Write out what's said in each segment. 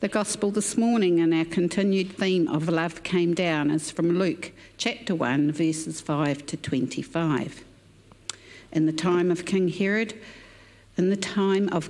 The Gospel this morning and our continued theme of love came down is from Luke chapter 1, verses 5 to 25. In the time of King Herod, in the time of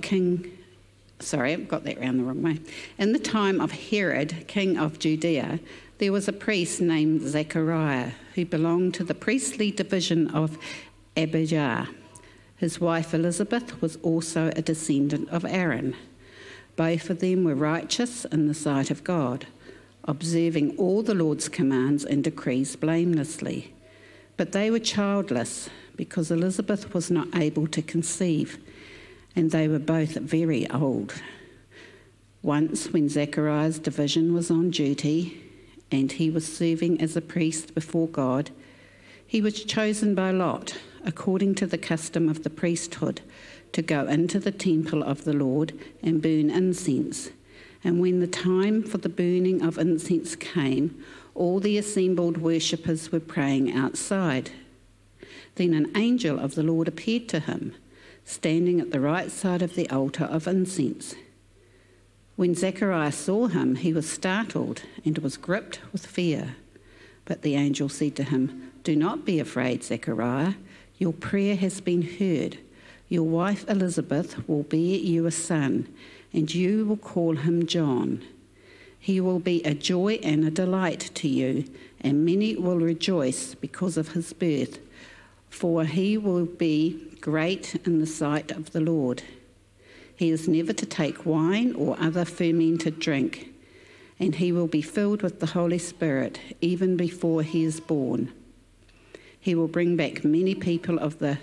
Herod, king of Judea, there was a priest named Zechariah who belonged to the priestly division of Abijah. His wife Elizabeth was also a descendant of Aaron. Both of them were righteous in the sight of God, observing all the Lord's commands and decrees blamelessly. But they were childless because Elizabeth was not able to conceive, and they were both very old. Once, when Zechariah's division was on duty and he was serving as a priest before God, he was chosen by lot, according to the custom of the priesthood, to go into the temple of the Lord and burn incense. And when the time for the burning of incense came, all the assembled worshippers were praying outside. Then an angel of the Lord appeared to him, standing at the right side of the altar of incense. When Zechariah saw him, he was startled and was gripped with fear. But the angel said to him, "Do not be afraid, Zechariah. Your prayer has been heard. Your wife Elizabeth will bear you a son, and you will call him John. He will be a joy and a delight to you, and many will rejoice because of his birth, for he will be great in the sight of the Lord. He is never to take wine or other fermented drink, and he will be filled with the Holy Spirit even before he is born. He will bring back many of the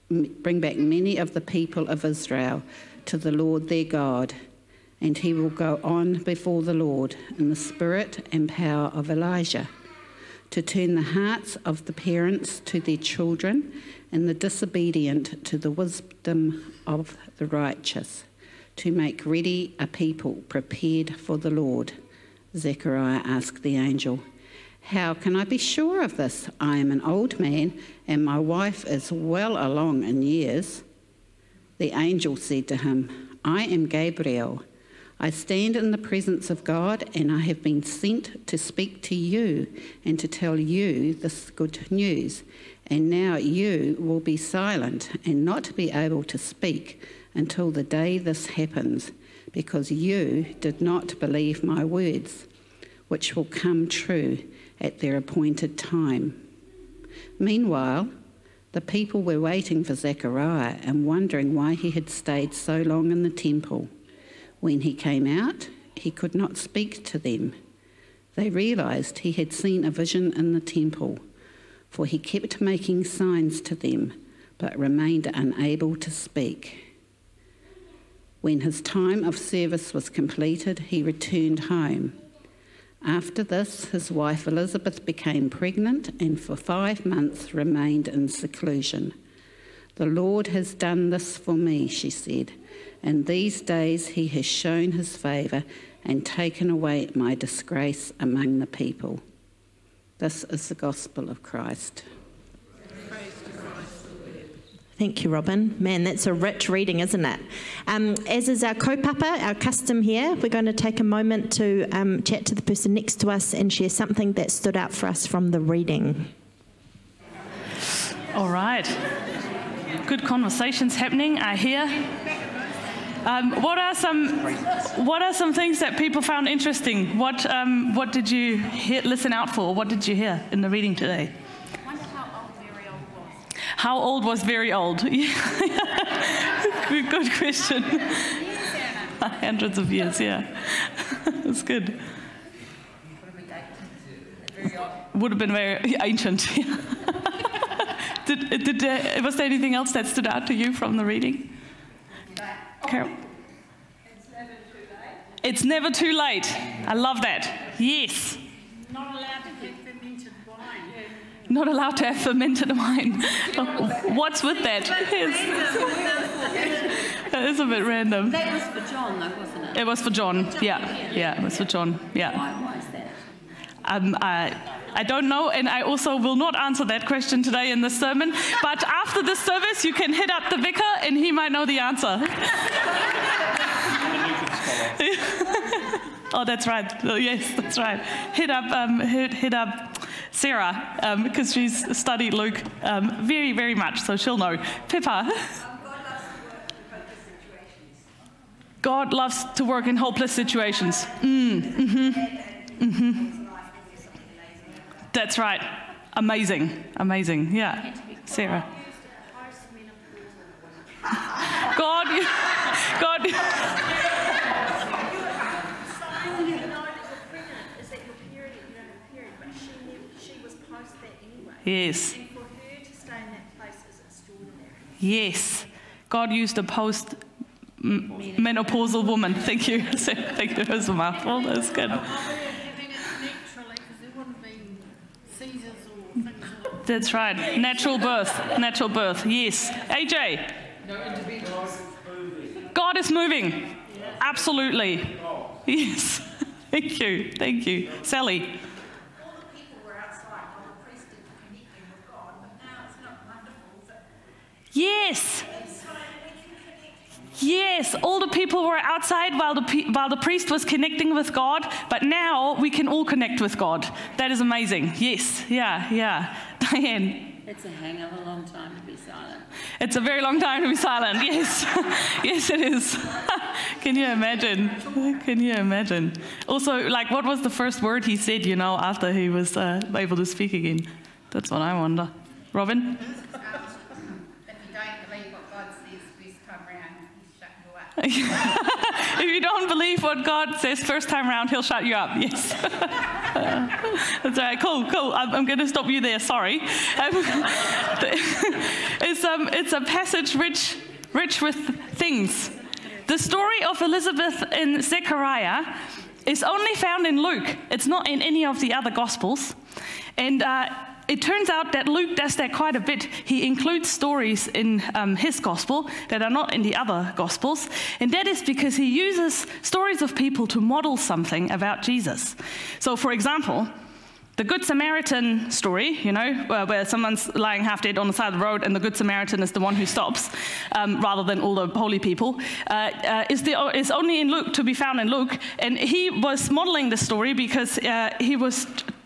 people of Israel to the Lord their God, and he will go on before the Lord in the spirit and power of Elijah, to turn the hearts of the parents to their children and the disobedient to the wisdom of the righteous, to make ready a people prepared for the Lord." Zechariah asked the angel, "How can I be sure of this? I am an old man, and my wife is well along in years." The angel said to him, "I am Gabriel. I stand in the presence of God, and I have been sent to speak to you and to tell you this good news. And now you will be silent and not be able to speak until the day this happens, because you did not believe my words, which will come true at their appointed time." Meanwhile, the people were waiting for Zechariah and wondering why he had stayed so long in the temple. When he came out, he could not speak to them. They realised he had seen a vision in the temple, for he kept making signs to them, but remained unable to speak. When his time of service was completed, he returned home. After this, his wife Elizabeth became pregnant and for 5 months remained in seclusion. "The Lord has done this for me," she said. "In these days he has shown his favour and taken away my disgrace among the people." This is the gospel of Christ. Thank you, Robin. Man, that's a rich reading, isn't it? As is our kaupapa, our custom here, we're going to take a moment to chat to the person next to us and share something that stood out for us from the reading. All right. Good conversations happening, I hear. What are some things that people found interesting? What did you listen out for? What did you hear in the reading today? How old was very old? Good question. Hundreds of years, yeah. That's good. Would have been very ancient. Was there anything else that stood out to you from the reading? Carol? It's never too late. It's never too late. I love that. Yes. Not allowed to have fermented wine. Not allowed to have fermented wine. What's with that? Yes. That is a bit random. That was for John, though, wasn't it? It was for John. Yeah, it was for John. Yeah. Why is that? I don't know, and I also will not answer that question today in this sermon. But after this service, you can hit up the vicar, and he might know the answer. Oh, that's right. Oh, yes, that's right. Hit up Sarah, because she's studied Luke very, very much, so she'll know. Pippa. God loves to work in hopeless situations. That's right. Amazing. Yeah. Sarah. God. Yes. And for her to stay in that place is extraordinary. Yes. God used a post-menopausal woman. Thank you. Thank you. That was a mouthful. That's good. Having it naturally, because there wouldn't be Caesars or things like That's right. Natural birth. Yes. AJ. God is moving. Absolutely. Yes. Thank you. Sally. Yes, all the people were outside while the priest was connecting with God, but now we can all connect with God. That is amazing. Yes, yeah. Diane. It's a hang of a long time to be silent. It's a very long time to be silent, yes. Yes, it is. Can you imagine? Also, like, what was the first word he said, after he was able to speak again? That's what I wonder. Robin? If you don't believe what God says first time round, he's shut you up. If you don't believe what God says first time round, he'll shut you up. Yes. That's right. Cool. I'm going to stop you there. Sorry. It's a passage rich with things. The story of Elizabeth and Zechariah is only found in Luke. It's not in any of the other Gospels. And it turns out that Luke does that quite a bit. He includes stories in his gospel that are not in the other gospels. And that is because he uses stories of people to model something about Jesus. So, for example, the Good Samaritan story, where someone's lying half dead on the side of the road and the Good Samaritan is the one who stops, rather than all the holy people, is only in Luke, to be found in Luke. And he was modeling the story because he was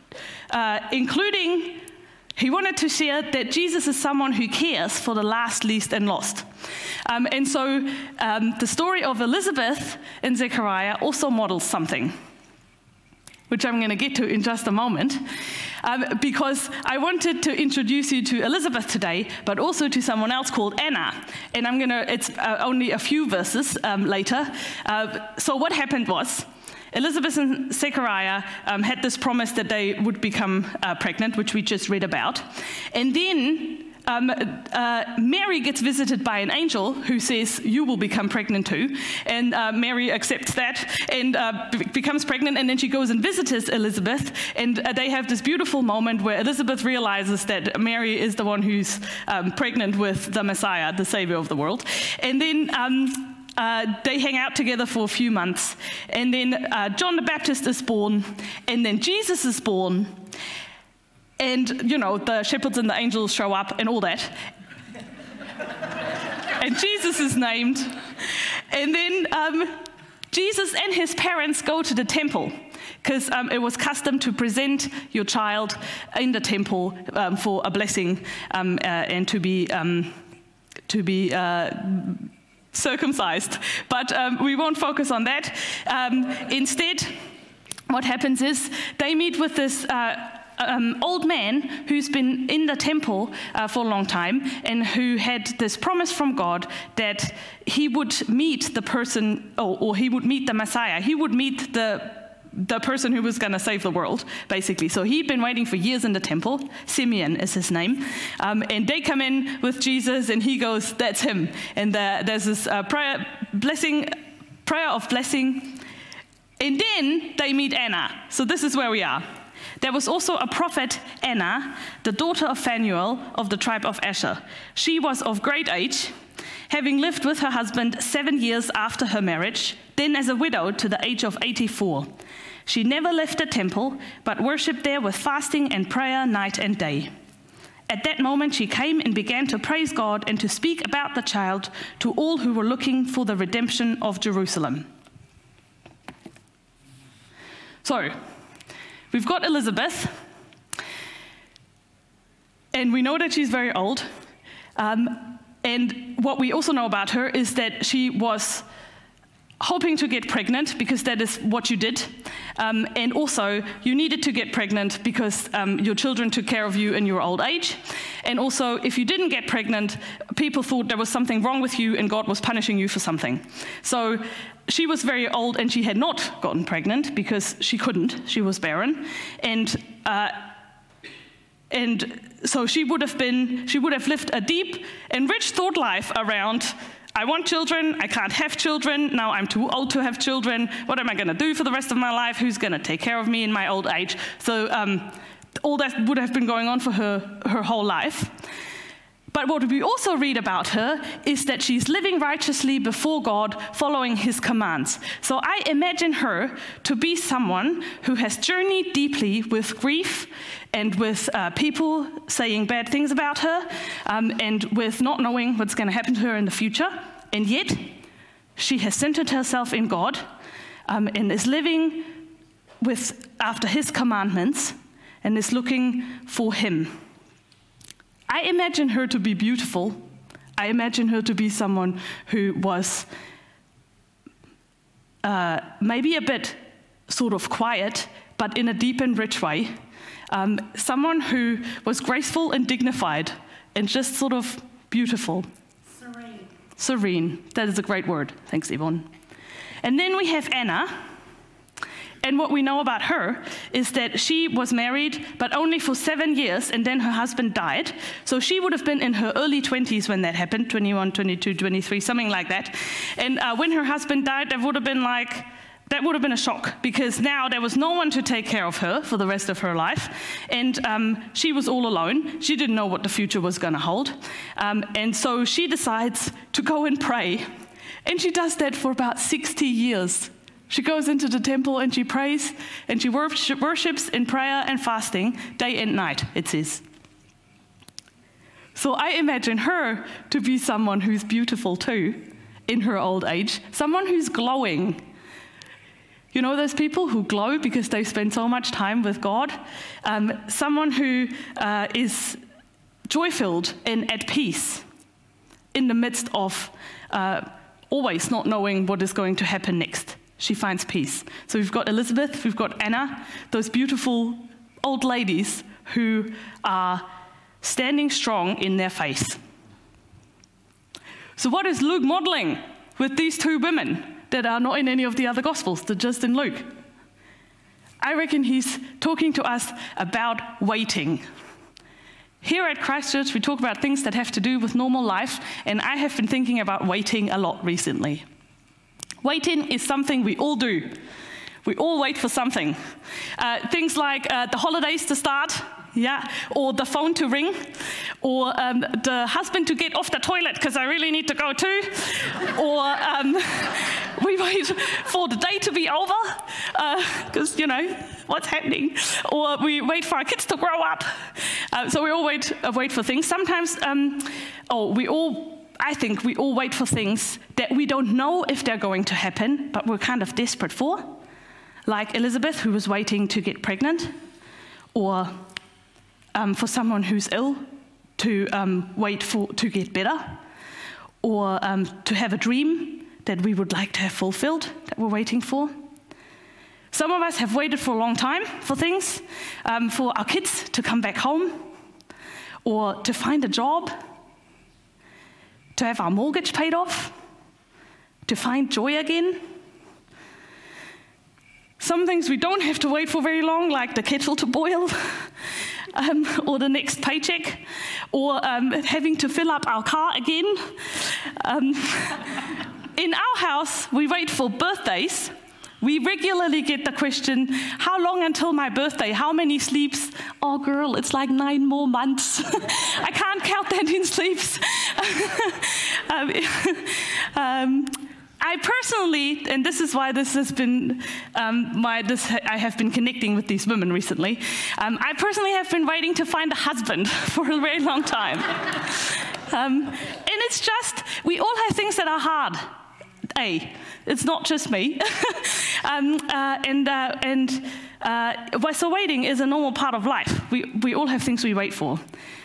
he wanted to share that Jesus is someone who cares for the last, least, and lost. And so the story of Elizabeth and Zechariah also models something, which I'm going to get to in just a moment, because I wanted to introduce you to Elizabeth today, but also to someone else called Anna. And it's only a few verses later. So what happened was, Elizabeth and Zechariah had this promise that they would become pregnant, which we just read about. And then Mary gets visited by an angel who says, you will become pregnant too. And Mary accepts that and becomes pregnant. And then she goes and visits Elizabeth. And they have this beautiful moment where Elizabeth realizes that Mary is the one who's pregnant with the Messiah, the Savior of the world. And then they hang out together for a few months, and then John the Baptist is born, and then Jesus is born, and, the shepherds and the angels show up and all that. And Jesus is named. And then Jesus and his parents go to the temple, because it was custom to present your child in the temple for a blessing and to be circumcised, but we won't focus on that. Instead, what happens is they meet with this old man who's been in the temple for a long time and who had this promise from God that he would meet the person, or he would meet the Messiah. He would meet the person who was going to save the world, basically. So he'd been waiting for years in the temple. Simeon is his name. And they come in with Jesus, and he goes, that's him. And there's this prayer of blessing. And then they meet Anna. So this is where we are. There was also a prophet, Anna, the daughter of Phanuel of the tribe of Asher. She was of great age, having lived with her husband 7 years after her marriage, then as a widow to the age of 84. She never left the temple, but worshipped there with fasting and prayer night and day. At that moment she came and began to praise God and to speak about the child to all who were looking for the redemption of Jerusalem. So, we've got Elizabeth, and we know that she's very old. And what we also know about her is that she was hoping to get pregnant because that is what you did. And also, you needed to get pregnant because your children took care of you in your old age. And also, if you didn't get pregnant, people thought there was something wrong with you and God was punishing you for something. So she was very old and she had not gotten pregnant because she couldn't. She was barren. And so she would have lived a deep and rich thought life around, I want children, I can't have children, now I'm too old to have children, what am I going to do for the rest of my life, who's going to take care of me in my old age? So all that would have been going on for her whole life. But what we also read about her is that she's living righteously before God, following his commands. So I imagine her to be someone who has journeyed deeply with grief and with people saying bad things about her, and with not knowing what's going to happen to her in the future. And yet, she has centered herself in God, and is living after his commandments, and is looking for him. I imagine her to be beautiful. I imagine her to be someone who was maybe a bit sort of quiet, but in a deep and rich way. Someone who was graceful and dignified and just sort of beautiful. Serene. Serene. That is a great word. Thanks, Yvonne. And then we have Anna. And what we know about her is that she was married, but only for 7 years, and then her husband died. So she would have been in her early 20s when that happened, 21, 22, 23, something like that. And when her husband died, that would have been a shock, because now there was no one to take care of her for the rest of her life. And she was all alone. She didn't know what the future was going to hold. And so she decides to go and pray. And she does that for about 60 years. She goes into the temple and she prays and she worships in prayer and fasting day and night, it says. So I imagine her to be someone who's beautiful too in her old age, someone who's glowing. You know those people who glow because they spend so much time with God? Someone who is joy-filled and at peace in the midst of always not knowing what is going to happen next. She finds peace. So we've got Elizabeth, we've got Anna, those beautiful old ladies who are standing strong in their faith. So what is Luke modeling with these two women that are not in any of the other Gospels, they're just in Luke? I reckon he's talking to us about waiting. Here at Christchurch, we talk about things that have to do with normal life, and I have been thinking about waiting a lot recently. Waiting is something we all do. We all wait for something. Things like the holidays to start, or the phone to ring, or the husband to get off the toilet because I really need to go too, or we wait for the day to be over because, what's happening, or we wait for our kids to grow up. So we all wait for things. Sometimes, I think we all wait for things that we don't know if they're going to happen, but we're kind of desperate for. Like Elizabeth, who was waiting to get pregnant, or for someone who's ill to wait to get better, or to have a dream that we would like to have fulfilled that we're waiting for. Some of us have waited for a long time for things, for our kids to come back home, or to find a job, to have our mortgage paid off, to find joy again. Some things we don't have to wait for very long, like the kettle to boil, or the next paycheck, or having to fill up our car again. In our house, we wait for birthdays. We regularly get the question, how long until my birthday? How many sleeps? Oh, girl, it's like 9 more months. I can't count that in sleeps. I personally, and this is why this has been I have been connecting with these women recently. I personally have been waiting to find a husband for a very long time. And it's just, we all have things that are hard. It's not just me. So waiting is a normal part of life. We all have things we wait for.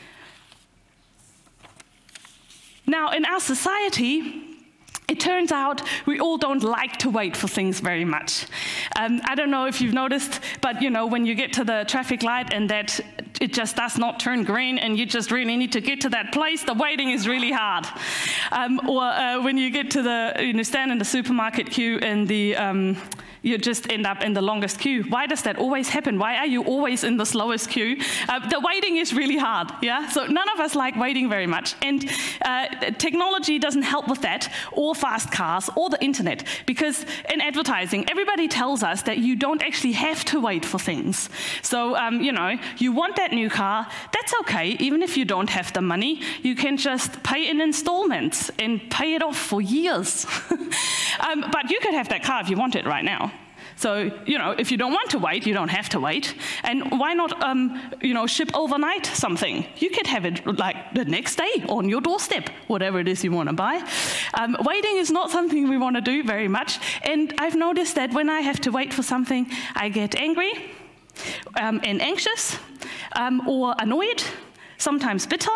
Now, in our society, it turns out we all don't like to wait for things very much. I don't know if you've noticed, but when you get to the traffic light and that it just does not turn green and you just really need to get to that place, the waiting is really hard. Or when you get to stand in the supermarket queue and you just end up in the longest queue. Why does that always happen? Why are you always in the slowest queue? The waiting is really hard, yeah? So none of us like waiting very much. And technology doesn't help with that, or fast cars, or the internet. Because in advertising, everybody tells us that you don't actually have to wait for things. So, you want that new car, that's okay. Even if you don't have the money, you can just pay in installments and pay it off for years. But you could have that car if you want it right now. So, if you don't want to wait, you don't have to wait. And why not, ship overnight something? You could have it like the next day on your doorstep, whatever it is you want to buy. Waiting is not something we want to do very much. And I've noticed that when I have to wait for something, I get angry and anxious or annoyed, sometimes bitter.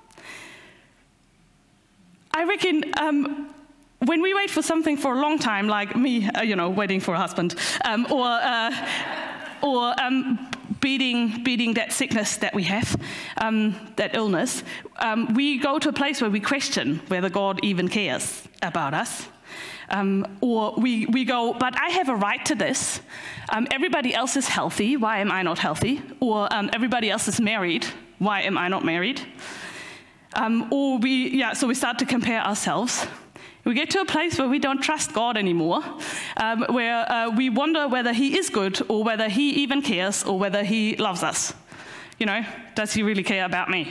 I reckon when we wait for something for a long time, like me, waiting for a husband, or beating that sickness that we have, that illness, we go to a place where we question whether God even cares about us. Or we go, but I have a right to this. Everybody else is healthy. Why am I not healthy? Or everybody else is married. Why am I not married? So we start to compare ourselves. We get to a place where we don't trust God anymore, where we wonder whether he is good or whether he even cares or whether he loves us. Does he really care about me?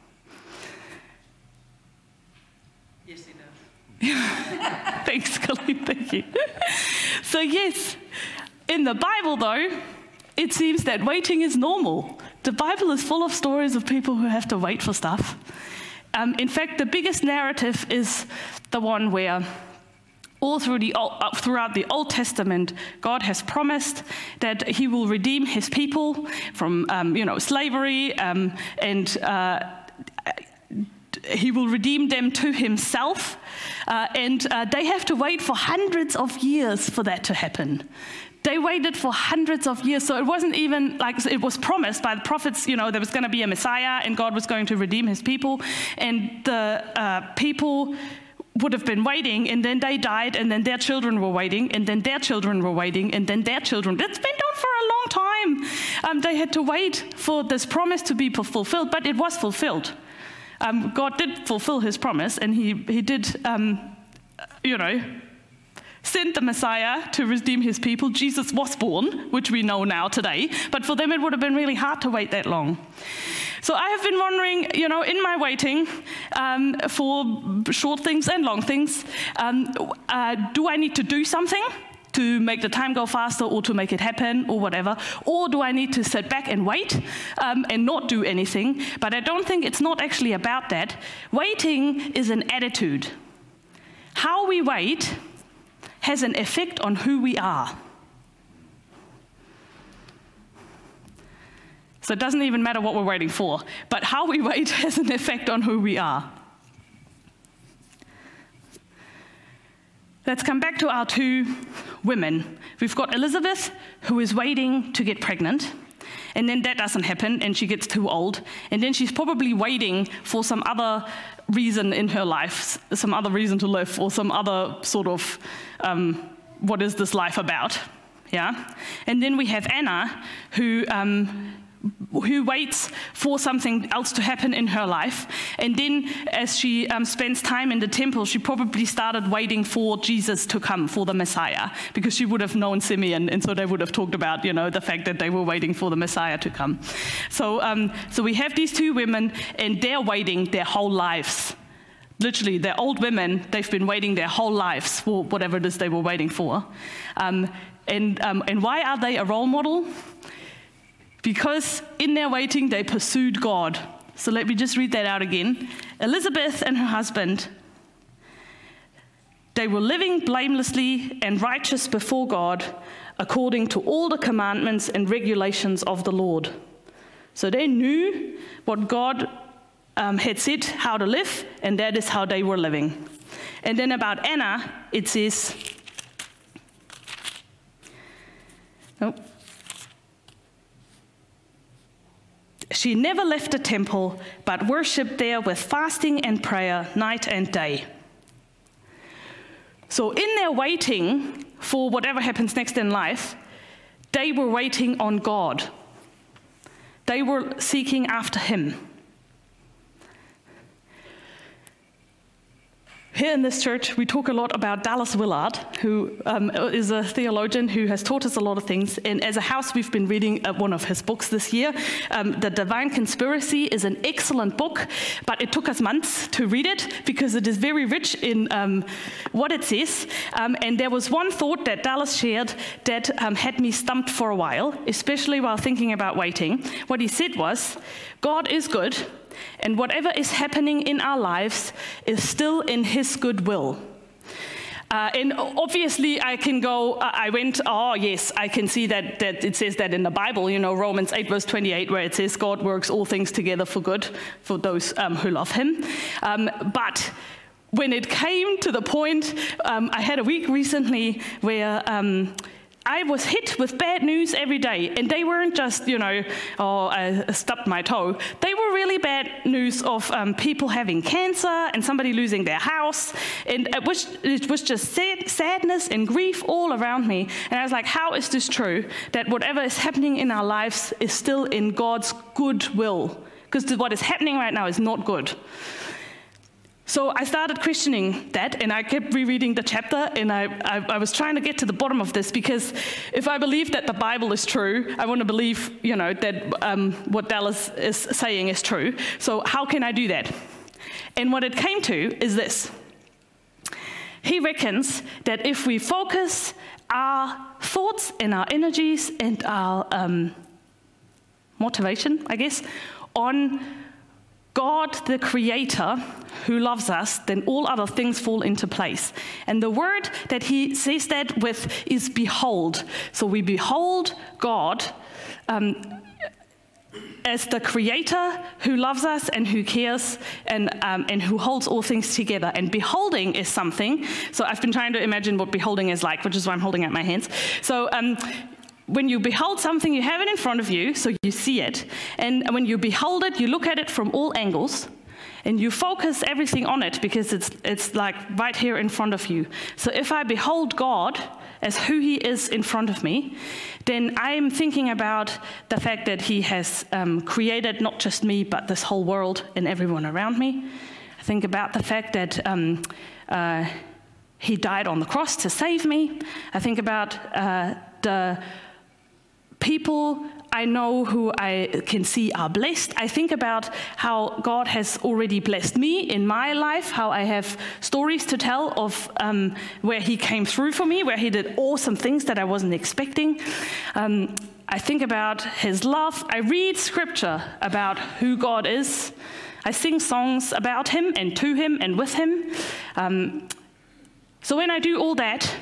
Yes, he does. Thanks, Colleen, thank you. So yes, in the Bible though, it seems that waiting is normal. The Bible is full of stories of people who have to wait for stuff. In fact, the biggest narrative is the one where all throughout the Old Testament, God has promised that he will redeem his people from slavery, and he will redeem them to himself. And they have to wait for hundreds of years for that to happen. They waited for hundreds of years, so it wasn't even like it was promised by the prophets, there was going to be a Messiah and God was going to redeem his people, and the people would have been waiting, and then they died, and then their children were waiting, and then their children were waiting, and then their children. It's been done for a long time. They had to wait for this promise to be fulfilled, but it was fulfilled. God did fulfill his promise, and he did, sent the Messiah to redeem his people. Jesus was born, which we know now today, but for them it would have been really hard to wait that long. So I have been wondering, in my waiting for short things and long things, do I need to do something to make the time go faster or to make it happen or whatever? Or do I need to sit back and wait and not do anything? But I don't think it's not actually about that. Waiting is an attitude. How we wait has an effect on who we are. So it doesn't even matter what we're waiting for, but how we wait has an effect on who we are. Let's come back to our two women. We've got Elizabeth, who is waiting to get pregnant, and then that doesn't happen, and she gets too old, and then she's probably waiting for some other reason in her life, some other reason to live, or some other sort of, what is this life about? Yeah? And then we have Anna, who waits for something else to happen in her life. And then as she spends time in the temple, she probably started waiting for Jesus to come, for the Messiah, because she would have known Simeon, and so they would have talked about, the fact that they were waiting for the Messiah to come. So we have these two women, and they're waiting their whole lives. Literally, they're old women. They've been waiting their whole lives for whatever it is they were waiting for. And why are they a role model? Because in their waiting, they pursued God. So let me just read that out again. Elizabeth and her husband, They were living blamelessly and righteous before God, according to all the commandments and regulations of the Lord. So they knew what God had said how to live, and that is how they were living. And then about Anna, it says, she never left the temple, but worshipped there with fasting and prayer night and day. So in their waiting for whatever happens next in life, they were waiting on God. They were seeking after him. Here in this church, we talk a lot about Dallas Willard, who is a theologian who has taught us a lot of things. And as a house, we've been reading one of his books this year. The Divine Conspiracy is an excellent book, but it took us months to read it because it is very rich in what it says. And there was one thought that Dallas shared that had me stumped for a while, especially while thinking about waiting. What he said was, God is good, and whatever is happening in our lives is still in his good will. And obviously I can go, I can see that it says that in the Bible, Romans 8 verse 28, where it says God works all things together for good for those who love him. But when it came to the point, I had a week recently where I was hit with bad news every day, and they weren't just, I stubbed my toe. They were really bad news of people having cancer and somebody losing their house, and it was just sadness and grief all around me. And I was like, how is this true, that whatever is happening in our lives is still in God's good will? Because what is happening right now is not good. So I started questioning that, and I kept rereading the chapter, and I was trying to get to the bottom of this, because if I believe that the Bible is true, I want to believe, that what Dallas is saying is true. So how can I do that? And what it came to is this. He reckons that if we focus our thoughts and our energies and our motivation, I guess, on God, the Creator, who loves us, then all other things fall into place. And the word that he says that with is behold. So we behold God as the Creator who loves us and who cares and who holds all things together. And beholding is something. So I've been trying to imagine what beholding is like, which is why I'm holding out my hands. So when you behold something, you have it in front of you, so you see it. And when you behold it, you look at it from all angles, and you focus everything on it because it's like right here in front of you. So if I behold God as who he is in front of me, then I'm thinking about the fact that he has created not just me, but this whole world and everyone around me. I think about the fact that he died on the cross to save me. I think about the people I know who I can see are blessed. I think about how God has already blessed me in my life, how I have stories to tell of where he came through for me, where he did awesome things that I wasn't expecting. I think about his love. I read scripture about who God is. I sing songs about him and to him and with him. So when I do all that,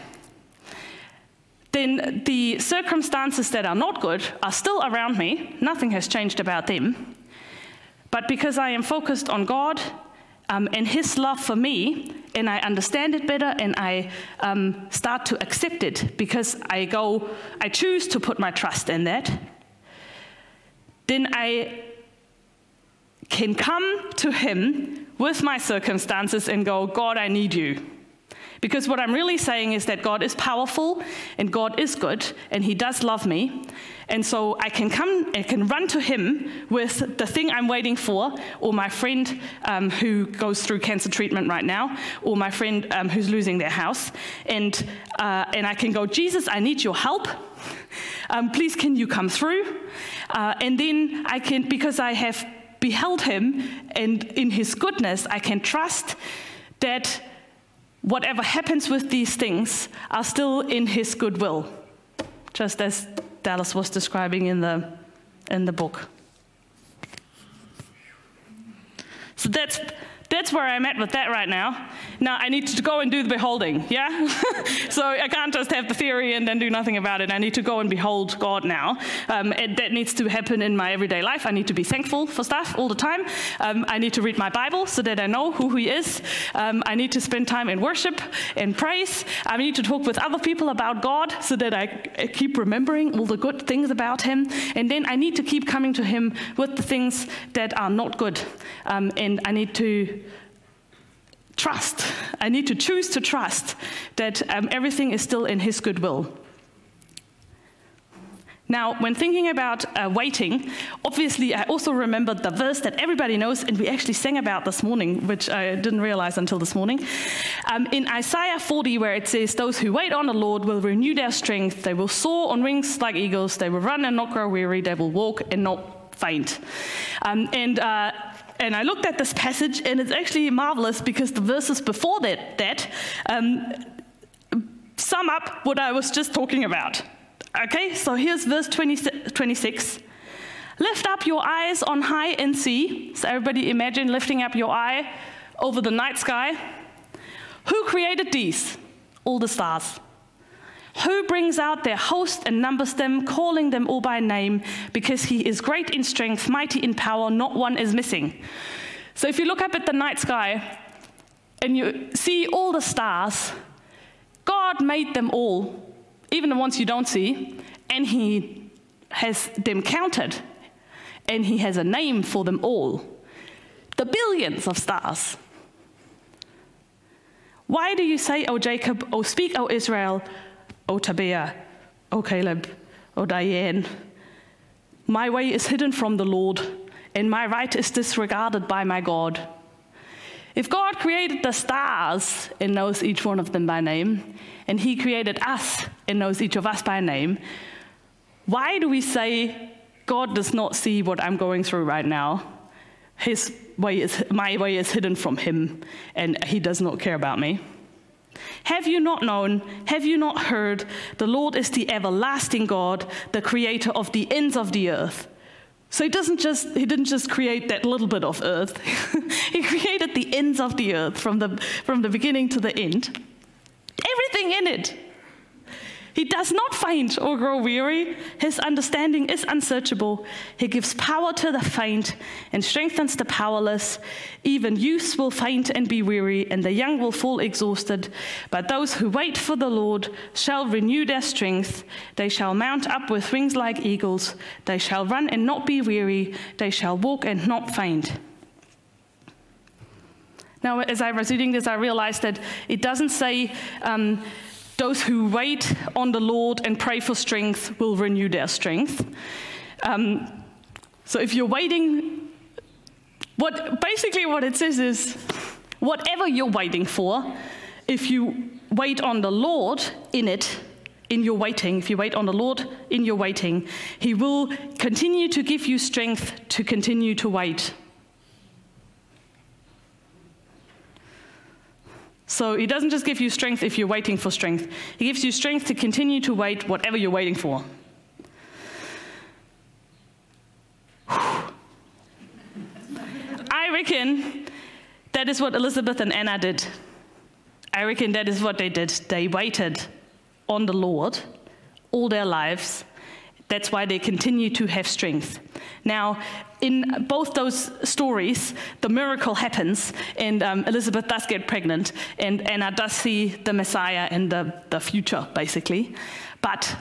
then the circumstances that are not good are still around me. Nothing has changed about them. But because I am focused on God and his love for me, and I understand it better, and I start to accept it because I choose to put my trust in that, then I can come to him with my circumstances and go, God, I need you. Because what I'm really saying is that God is powerful and God is good and he does love me. And so I can run to him with the thing I'm waiting for, or my friend who goes through cancer treatment right now, or my friend who's losing their house. And I can go, Jesus, I need your help. Please, can you come through? And then I can, because I have beheld him and in his goodness, I can trust that whatever happens with these things are still in his goodwill, just as Dallas was describing in the book. So that's that's where I'm at with that right now. Now I need to go and do the beholding, yeah? So I can't just have the theory and then do nothing about it. I need to go and behold God now. And that needs to happen in my everyday life. I need to be thankful for stuff all the time. I need to read my Bible so that I know who He is. I need to spend time in worship and praise. I need to talk with other people about God so that I keep remembering all the good things about Him. And then I need to keep coming to Him with the things that are not good. And I need to trust. I need to choose to trust that everything is still in His goodwill. Now, when thinking about waiting, obviously I also remembered the verse that everybody knows and we actually sang about this morning, which I didn't realize until this morning. In Isaiah 40, where it says, "Those who wait on the Lord will renew their strength. They will soar on wings like eagles. They will run and not grow weary. They will walk and not faint." And I looked at this passage, and it's actually marvelous because the verses before that sum up what I was just talking about. Okay, so here's verse 26. "Lift up your eyes on high and see." So everybody imagine lifting up your eye over the night sky. "Who created these? All the stars. Who brings out their host and numbers them, calling them all by name, because He is great in strength, mighty in power, not one is missing." So if you look up at the night sky and you see all the stars, God made them all, even the ones you don't see, and He has them counted, and He has a name for them all. The billions of stars. "Why do you say, O Jacob, O speak, O Israel, O Tabea, O Caleb, O Diane, my way is hidden from the Lord, and my right is disregarded by my God." If God created the stars and knows each one of them by name, and He created us and knows each of us by name, why do we say God does not see what I'm going through right now? My way is hidden from Him, and He does not care about me. "Have you not known? Have you not heard? The Lord is the everlasting God, the creator of the ends of the earth." So He didn't just create that little bit of earth. He created the ends of the earth from the beginning to the end. Everything in it. He does not faint or grow weary. His understanding is unsearchable. He gives power to the faint and strengthens the powerless. Even youths will faint and be weary, and the young will fall exhausted. But those who wait for the Lord shall renew their strength. They shall mount up with wings like eagles. They shall run and not be weary. They shall walk and not faint. Now, as I was reading this, I realized that it doesn't say those who wait on the Lord and pray for strength will renew their strength. So if you're waiting, what it says is, whatever you're waiting for, if you wait on the Lord in your waiting, if you wait on the Lord in your waiting, He will continue to give you strength to continue to wait. So He doesn't just give you strength if you're waiting for strength. He gives you strength to continue to wait whatever you're waiting for. I reckon that is what Elizabeth and Anna did. I reckon that is what they did. They waited on the Lord all their lives. That's why they continue to have strength. Now, in both those stories, the miracle happens, and Elizabeth does get pregnant, and Anna does see the Messiah in the future, basically. But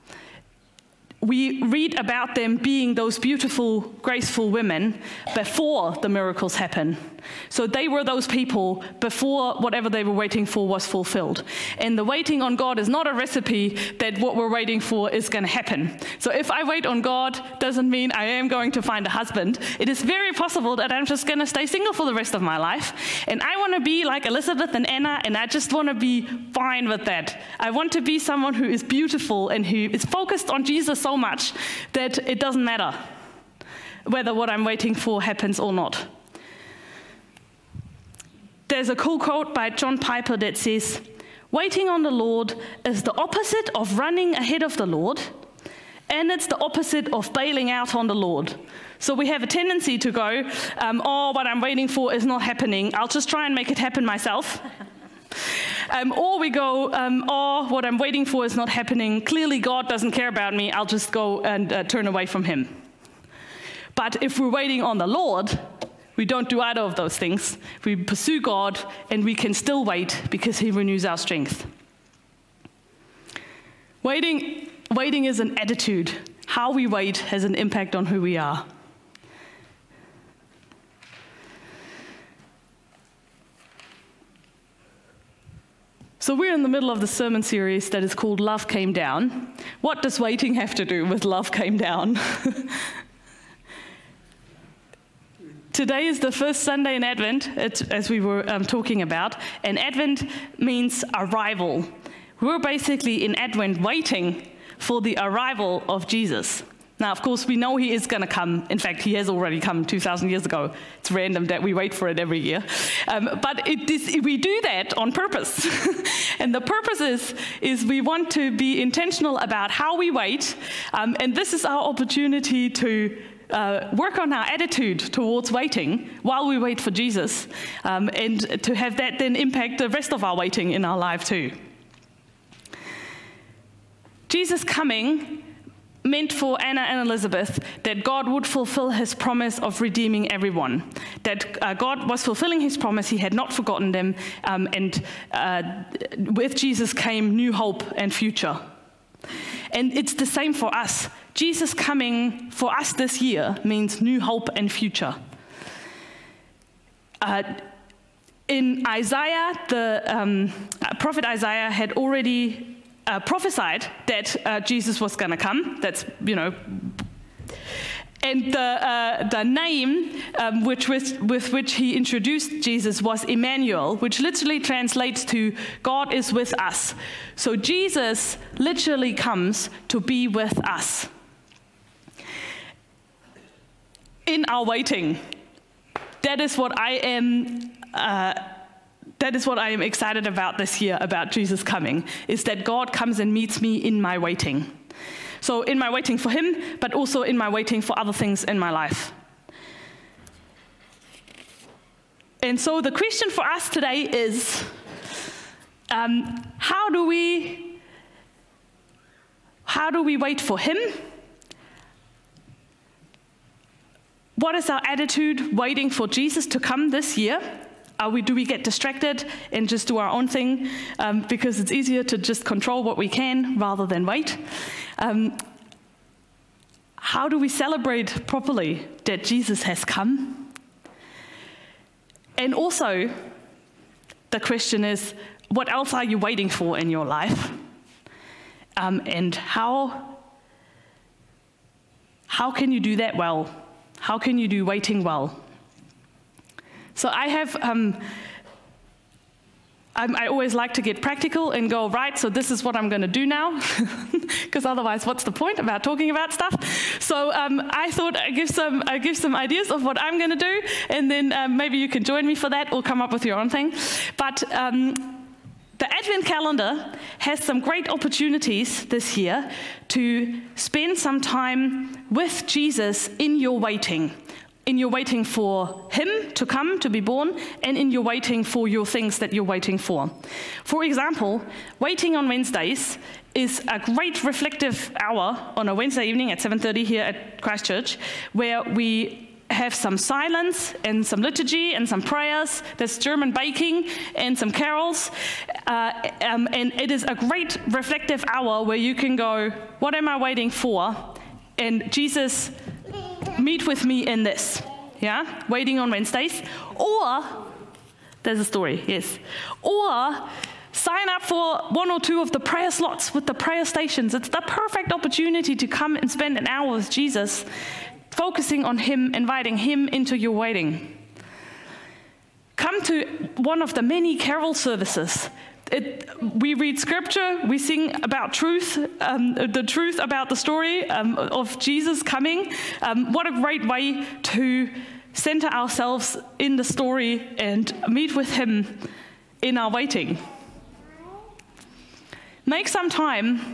we read about them being those beautiful, graceful women before the miracles happen. So they were those people before whatever they were waiting for was fulfilled. And the waiting on God is not a recipe that what we're waiting for is going to happen. So if I wait on God, doesn't mean I am going to find a husband. It is very possible that I'm just going to stay single for the rest of my life. And I want to be like Elizabeth and Anna, and I just want to be fine with that. I want to be someone who is beautiful and who is focused on Jesus so much that it doesn't matter whether what I'm waiting for happens or not. There's a cool quote by John Piper that says, "Waiting on the Lord is the opposite of running ahead of the Lord. and it's the opposite of bailing out on the Lord. So we have a tendency to go, what I'm waiting for is not happening. I'll just try and make it happen myself. Or we go, what I'm waiting for is not happening. Clearly God doesn't care about me. I'll just go and turn away from him. But if we're waiting on the Lord, we don't do either of those things. We pursue God, and we can still wait because he renews our strength. Waiting is an attitude. How we wait has an impact on who we are. So we're in the middle of the sermon series that is called Love Came Down. What does waiting have to do with Love Came Down? Today is the first Sunday in Advent, as we were talking about, and Advent means arrival. We're basically in Advent waiting for the arrival of Jesus. Now, of course, we know he is going to come. In fact, he has already come 2,000 years ago. It's random that we wait for it every year. But we do that on purpose. And the purpose is we want to be intentional about how we wait. And this is our opportunity to work on our attitude towards waiting while we wait for Jesus, and to have that then impact the rest of our waiting in our life too. Jesus coming meant for Anna and Elizabeth that God would fulfill his promise of redeeming everyone, that God was fulfilling his promise, he had not forgotten them, and with Jesus came new hope and future. And it's the same for us. Jesus coming for us this year means new hope and future. In Isaiah, the prophet Isaiah had already prophesied that Jesus was going to come. That's, and the name with which he introduced Jesus was Emmanuel, which literally translates to God is with us. So Jesus literally comes to be with us. In our waiting, that is what I am excited about this year, about Jesus coming, is that God comes and meets me in my waiting. So in my waiting for him, but also in my waiting for other things in my life. And so the question for us today is, how do we wait for him? What is our attitude waiting for Jesus to come this year? Do we get distracted and just do our own thing because it's easier to just control what we can rather than wait? How do we celebrate properly that Jesus has come? And also, the question is, what else are you waiting for in your life? And how can you do that well? How can you do waiting well? So I have, I always like to get practical and go, right, so this is what I'm going to do now, because otherwise what's the point about talking about stuff? So I thought I'd give some ideas of what I'm going to do, and then maybe you can join me for that or come up with your own thing. But the Advent calendar has some great opportunities this year to spend some time with Jesus in your waiting for him to come, to be born, and in your waiting for your things that you're waiting for. For example, waiting on Wednesdays is a great reflective hour on a Wednesday evening at 7:30 here at Christchurch, where we have some silence and some liturgy and some prayers. There's German baking and some carols. And it is a great reflective hour where you can go, what am I waiting for? And Jesus, meet with me in this. Yeah? Waiting on Wednesdays. Or, there's a story, yes. Or, sign up for one or two of the prayer slots with the prayer stations. It's the perfect opportunity to come and spend an hour with Jesus, focusing on him, inviting him into your waiting. Come to one of the many carol services. We read scripture, we sing about truth, the truth about the story of Jesus coming. What a great way to center ourselves in the story and meet with him in our waiting. Make some time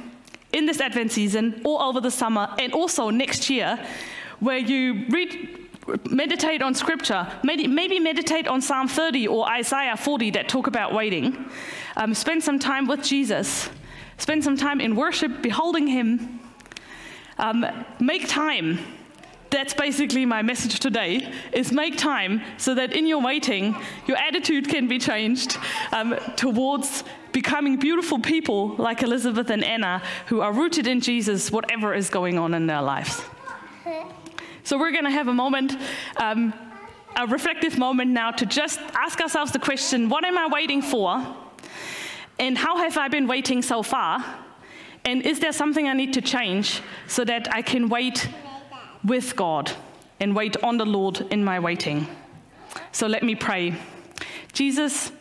in this Advent season, all over the summer, and also next year, where you meditate on Scripture, maybe meditate on Psalm 30 or Isaiah 40 that talk about waiting. Spend some time with Jesus. Spend some time in worship, beholding Him. Make time. That's basically my message today, is make time so that in your waiting, your attitude can be changed towards becoming beautiful people like Elizabeth and Anna, who are rooted in Jesus, whatever is going on in their lives. So we're going to have a moment, a reflective moment now, to just ask ourselves the question, what am I waiting for? And how have I been waiting so far? And is there something I need to change so that I can wait with God and wait on the Lord in my waiting? So let me pray. Jesus,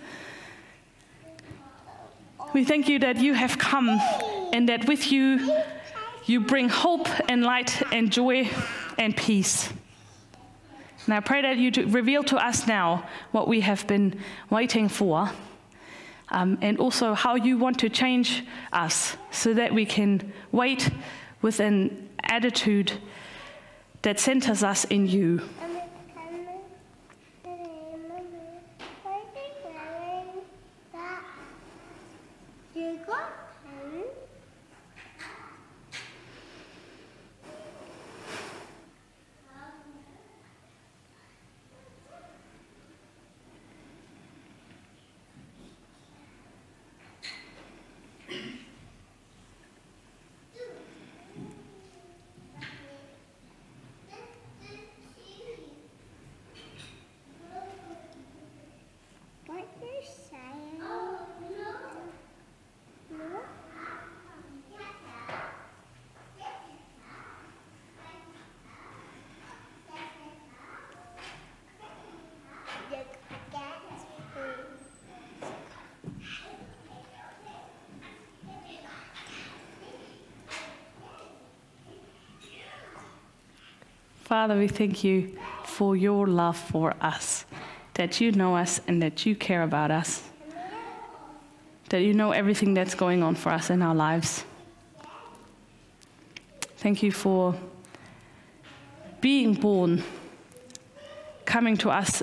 we thank you that you have come and that with you, you bring hope and light and joy and peace. And I pray that you reveal to us now what we have been waiting for, and also how you want to change us so that we can wait with an attitude that centers us in you. Father, we thank you for your love for us, that you know us and that you care about us, that you know everything that's going on for us in our lives. Thank you for being born, coming to us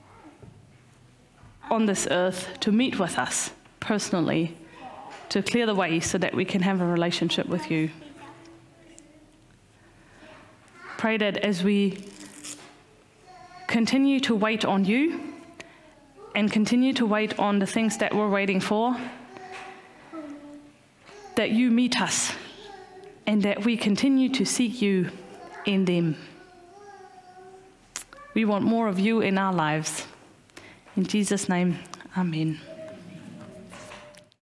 on this earth to meet with us personally, to clear the way so that we can have a relationship with you. Pray that as we continue to wait on you and continue to wait on the things that we're waiting for, that you meet us and that we continue to seek you in them. We want more of you in our lives. In Jesus' name, amen.